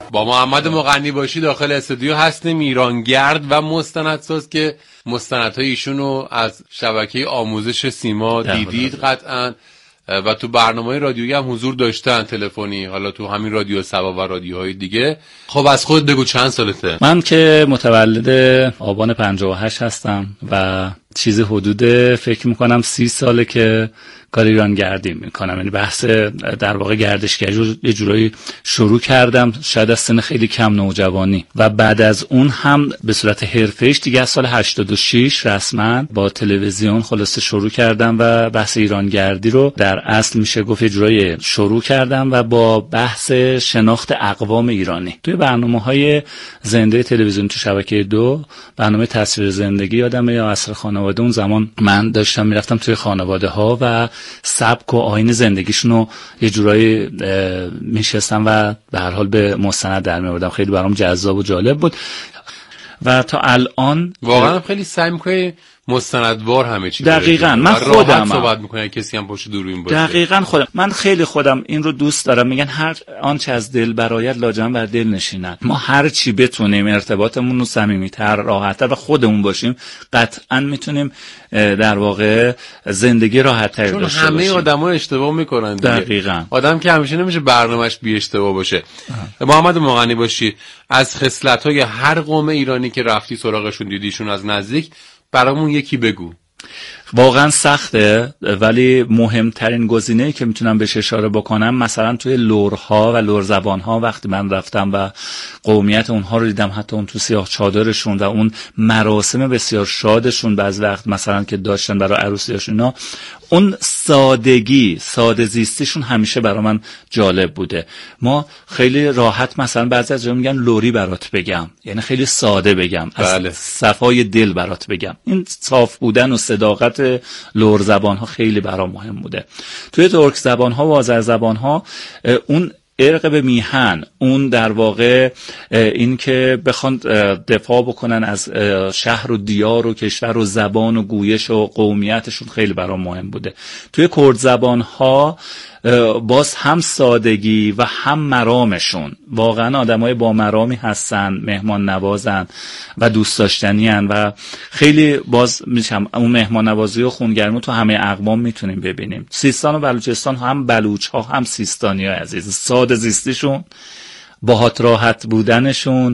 با محمد مغنی باشی داخل استودیو هستیم، ایرانگرد و مستندساز که مستندهای ایشونو از شبکه آموزش سیما دیدید قطعاً و تو برنامه‌های رادیویی هم حضور داشتن تلفنی، حالا تو همین رادیو سبا و رادیوهای دیگه. خب از خود بگو چند سالته؟ من که متولد آبان 58 هستم و چیز حدود فکر میکنم 30 ساله که کار ایرانگردی میکنم، یعنی بحث در واقع گردشگری رو یه جورایی شروع کردم، شاید از سن خیلی کم نوجوانی، و بعد از اون هم به صورت حرفه‌ایش دیگه از سال 86 رسما با تلویزیون خلاصه شروع کردم و بحث ایرانگردی رو در اصل میشه گفت یه جورایی شروع کردم و با بحث شناخت اقوام ایرانی توی برنامه‌های زنده تلویزیون تو شبکه 2، برنامه تصویر زندگی یادمه یا عصر خانواده، اون زمان من داشتم میرفتم توی خانواده ها و سبک و آیین زندگیشون رو یه جورایی میشستم و به هر حال به مستند در میآوردم. خیلی برام جذاب و جالب بود و تا الان واقعا خیلی سعی می‌کنی مستندوار همه چی دقیقاً من خودم صحبت می‌کنم، کسی هم پشت دوربین باشه. دقیقاً من خیلی خودم این رو دوست دارم. میگن هر آنچه از دل برآید لاجرم بر دل نشیند. ما هر چی بتونیم ارتباطمون رو صمیمیت‌تر، راحت‌تر و خودمون باشیم، قطعاً میتونیم در واقع زندگی راحت‌تر داشته باشیم. چون همه آدم‌ها اشتباه می‌کنن دیگه. دقیقاً. آدم که همیشه نمیشه برنامه‌اش بی اشتباه باشه. محمد مغنی باشی، از خصلت‌های هر قوم ایرانی که رفتی سراغشون دیدیشون از نزدیک برامون یکی بگو. واقعا سخته، ولی مهمترین گزینه‌ای که میتونم بهش اشاره بکنم مثلا توی لورها و لور زبانها وقتی من رفتم و قومیت اونها رو دیدم، حتی اون تو سیاه چادرشون و اون مراسم بسیار شادشون بعضی وقت مثلا که داشتن برای عروسیاشون، اینا اون ساده زیستیشون همیشه برای من جالب بوده. ما خیلی راحت مثلا بعضی از جا میگن لوری برات بگم، یعنی خیلی ساده بگم، از صفای دل برات بگم. این صاف بودن و صداقت لور زبان ها خیلی برام مهم بوده. توی ترک زبان ها و آذر زبان ها اون ارق به میهن، اون در واقع این که بخوان دفاع بکنن از شهر و دیار و کشور و زبان و گویش و قومیتشون خیلی برام مهم بوده. توی کرد زبان ها باز هم سادگی و هم مرامشون، واقعا آدمای با مرامی هستن، مهمان نوازن و دوست داشتنی هن و خیلی باز میشم اون مهمان نوازی و خونگرمی تو همه اقوام میتونیم ببینیم. سیستان و بلوچستان هم بلوچ ها هم سیستانی ها عزیز، ساده زیستیشون، باهات راحت بودنشون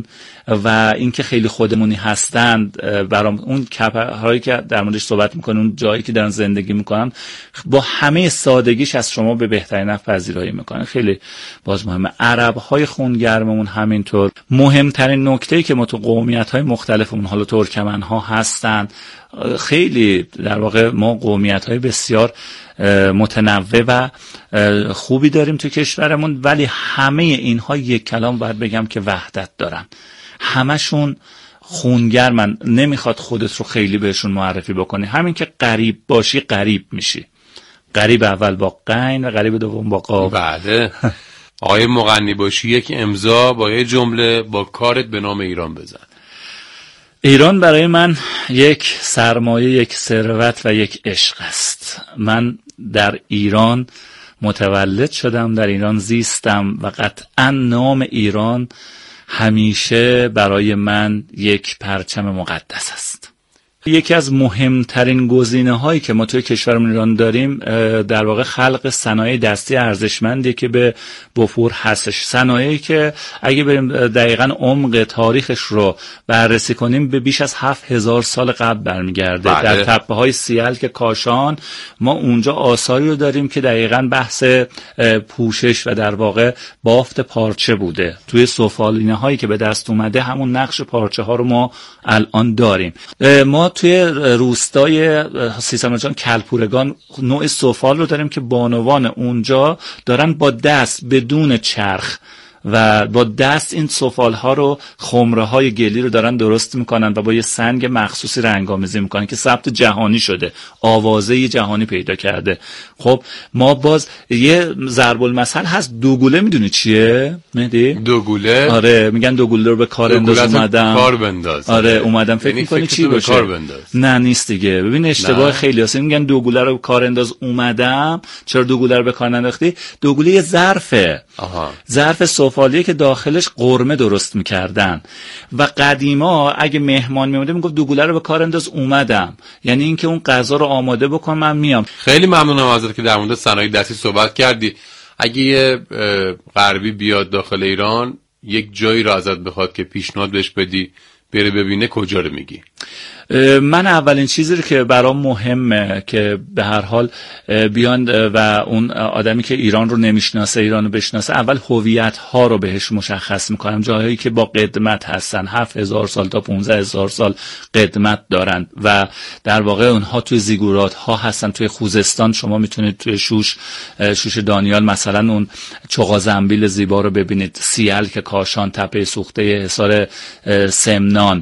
و اینکه خیلی خودمونی هستند، برام اون کپهایی که در موردش صحبت میکنن، اون جایی که دارن زندگی میکنن با همه سادگیش از شما به بهترین نحو پذیرایی میکنن. خیلی باز مهمه. عرب‌های خونگرممون همینطور. مهمترین نکته‌ای که ما تو قومیت‌های مختلفمون، حالا ترکمن‌ها هستن، خیلی در واقع ما قومیت‌های بسیار متنوع و خوبی داریم تو کشورمون، ولی همه اینها یک کلام باید بگم که وحدت دارن. همشون خونگرمن، نمیخواد خودت رو خیلی بهشون معرفی بکنی. همین که غریب باشی غریب میشی. غریب اول با غین و غریب دوم با قاف. بله. آقای مغنی باشی، یک امضا با یه جمله با کارت به نام ایران بزن. ایران برای من یک سرمایه، یک ثروت و یک عشق است. من در ایران متولد شدم، در ایران زیستم و قطعا نام ایران همیشه برای من یک پرچم مقدس است. یکی از مهمترین گزینه‌هایی که ما توی کشورمون ایران داریم در واقع خلق صنایع دستی ارزشمندی که به وفور هستش. صنایعی که اگه بریم دقیقاً عمق تاریخش رو بررسی کنیم به بیش از 7000 سال قبل برمیگرده. بله. در تپه‌های سیلک کاشان ما اونجا آثاری رو داریم که دقیقاً بحث پوشش و در واقع بافت پارچه بوده. توی سفالینه‌هایی که به دست اومده همون نقش پارچه ها رو ما الان داریم. ما توی روستای سیستان جان کلپورگان نوع سفال رو داریم که بانوان اونجا دارن با دست بدون چرخ و با دست این سفال ها رو، خمره های گلی رو دارن درست میکنن و با یه سنگ مخصوصی رنگ‌آمیزی میکنن که ثبت جهانی شده، آوازه جهانی پیدا کرده. خب ما باز یه ضرب المثل هست، دوگوله میدونی چیه مهدی؟ دوگوله؟ آره میگن دوگوله رو به کار انداز اومدم. کار بنداز. آره اومدم فکر میکنی چی باشه؟ نه نیست دیگه. ببین اشتباه خیلی هست. میگن دوگوله رو به کار انداز اومدم. چرا دوگوله رو به کار ننداختی؟ دوگوله یه ظرفه. ظرف سفالیه که داخلش قرمه درست میکردن و قدیما اگه مهمان میومده میگفت دوگوله رو به کار انداز اومدم، یعنی اینکه اون غذا رو آماده بکن من میام. خیلی ممنونم ازت که در مورد صنایع دستی صحبت کردی. اگه یه غربی بیاد داخل ایران یک جایی رو ازت بخواد که پیشنهاد بهش بدی بره ببینه، کجا رو میگی؟ من اولین چیزی رو که برام مهمه که به هر حال بیان و اون آدمی که ایران رو نمیشناسه ایران رو بشناسه، اول هویت ها رو بهش مشخص میکنم. جاهایی که با قدمت هستن، 7000 سال تا 15000 سال قدمت دارن و در واقع اونها توی زیگورات ها هستن. توی خوزستان شما میتونید توی شوش دانیال مثلا اون چغا زنبیل زیبا رو ببینید، سیل که کاشان، تپه سوخته حصار سمنان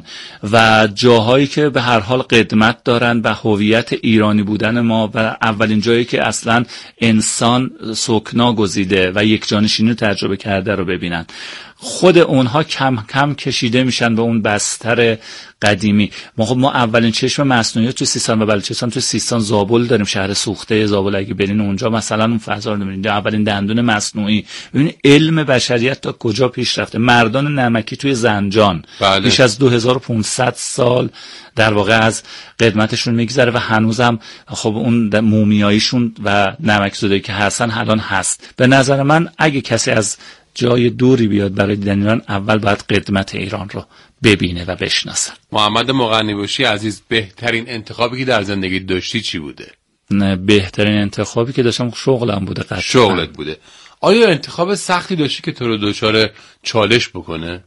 و جاهایی که به هر حال قدمت دارن و هویت ایرانی بودن ما و اولین جایی که اصلا انسان سکنا گزیده و یک جانشینی رو تجربه کرده رو ببینن. خود اونها کم کم کشیده میشن به اون بستر قدیمی. ما اولین چشم مصنوعی تو سیستان و بلوچستان تو سیستان زابل داریم، شهر سوخته زابل. اگه برین اونجا مثلا اون فضا رو میبینید، اولین دندون مصنوعی. ببینید علم بشریت تا کجا پیش رفته. مردان نمکی توی زنجان بیش از 2500 سال در واقع از قدمتشون میگذره و هنوزم خب اون مومیاییشون و نمکزدایی که هستن الان هست. به نظر من اگه کسی از جای دوری بیاد برای دیدن ایران، اول باید قدمت ایران رو ببینه و بشناسه. محمد مقنی‌باشی عزیز، بهترین انتخابی که در زندگی داشتی چی بوده؟ نه، بهترین انتخابی که داشتم شغلم بوده. قطعا شغلت بوده. آیا انتخاب سختی داشتی که تو رو دچار چالش بکنه؟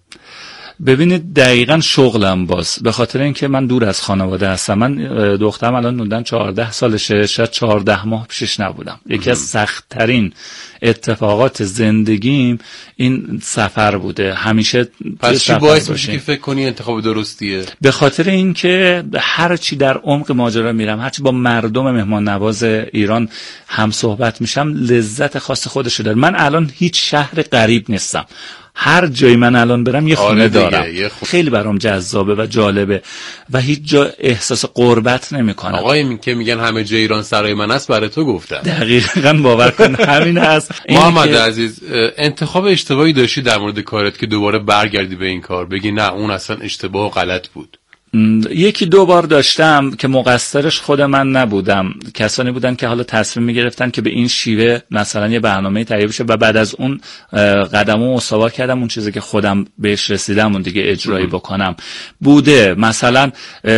ببینید دقیقاً شغلم باز، به خاطر اینکه من دور از خانواده هستم. من دخترم الان نودن 14 سالشه، شاید 14 ماه پیشش نبودم. یکی از سخت‌ترین اتفاقات زندگیم این سفر بوده. همیشه پس چی باعث میشه که فکر کنی انتخاب درستیه؟ به خاطر اینکه هر چی در عمق ماجرا میرم، هر چی با مردم مهمان نواز ایران هم صحبت میشم، لذت خاص خودشو داره. من الان هیچ شهر غریب نیستم. هر جایی من الان برم یه خونه دارم. خیلی برام جذابه و جالبه و هیچ جا احساس غربت نمی‌کنم. آقای که میگن همه جای ایران سرای من است، برای تو گفتم. دقیقاً باور کن همین است. محمد عزیز، انتخاب اشتباهی داشتی در مورد کارت که دوباره برگردی به این کار بگی نه اون اصلا اشتباه و غلط بود؟ یکی دو بار داشتم که مقصرش خود من نبودم. کسانی بودن که حالا تصمیم میگرفتن که به این شیوه مثلا یه برنامه تهیه بشه و بعد از اون قدمو استوار کردم اون چیزی که خودم بهش رسیدم اون دیگه اجرایی بکنم. بوده مثلا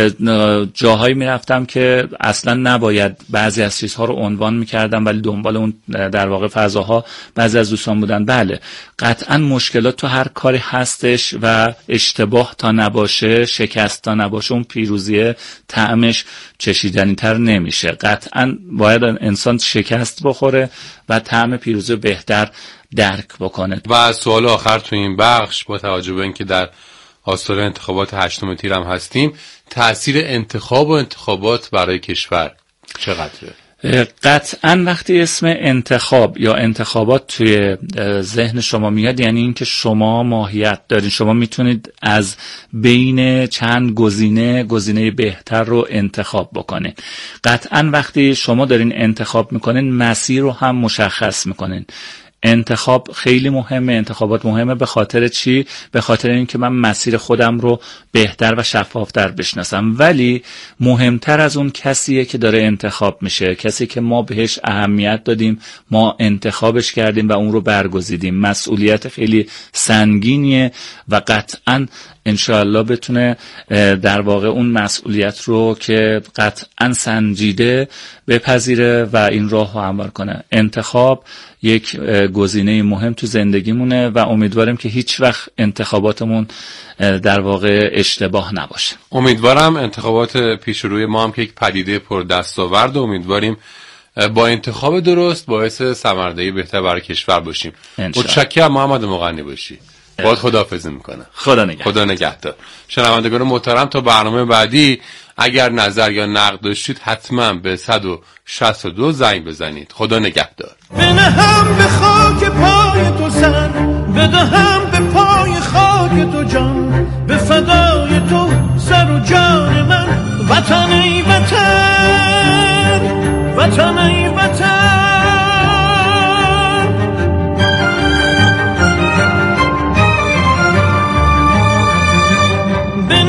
جاهایی میرفتم که اصلا نباید بعضی از چیزها رو عنوان میکردم ولی دنبال اون در واقع فضاها بعضی از دوستان بودن. بله قطعا مشکلات تو هر کاری هستش و اشتباه تا نباشه، شکست تا نباشه، اون پیروزیه طعمش چشیدنی تر نمیشه. قطعا باید انسان شکست بخوره و طعم پیروزی بهتر درک بکنه. و سوال آخر تو این بخش، با توجه به اینکه در آستانه انتخابات 8 تیر هم هستیم، تأثیر انتخاب و انتخابات برای کشور چقدره؟ قطعا وقتی اسم انتخاب یا انتخابات توی ذهن شما میاد یعنی اینکه شما ماهیت دارین. شما میتونید از بین چند گزینه بهتر رو انتخاب بکنین. قطعا وقتی شما دارین انتخاب میکنین مسیر رو هم مشخص میکنین. انتخاب خیلی مهمه، انتخابات مهمه. به خاطر چی؟ به خاطر اینکه من مسیر خودم رو بهتر و شفافتر بشناسم. ولی مهمتر از اون کسیه که داره انتخاب میشه، کسی که ما بهش اهمیت دادیم، ما انتخابش کردیم و اون رو برگزیدیم. مسئولیت خیلی سنگینیه و قطعاً انشاءالله بتونه در واقع اون مسئولیت رو که قطعاً سنجیده بپذیره و این راه رو هموار کنه. انتخاب یک گزینه مهم تو زندگیمونه و امیدواریم که هیچ وقت انتخاباتمون در واقع اشتباه نباشه. امیدوارم انتخابات پیش روی ما هم که یک پدیده پر دستاورد، امیدواریم با انتخاب درست باعث ثمره‌دهی بهتر برای کشور باشیم. متشکرم محمد مقنی‌باشی. باید خداحافظی میکنم. خدا نگهدار. شنوندگان محترم، تا برنامه بعدی اگر نظر یا نقد داشتید حتما به 162 زنگ بزنید. خدا نگهدار. بنهم به خاک پای تو سر، بدهم به پای خاک تو جان، به فدای تو سر و جان من. وطن ای وطن، وطن ای وطن.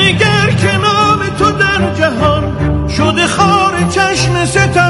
بنگر که نام تو در جهان شده خواه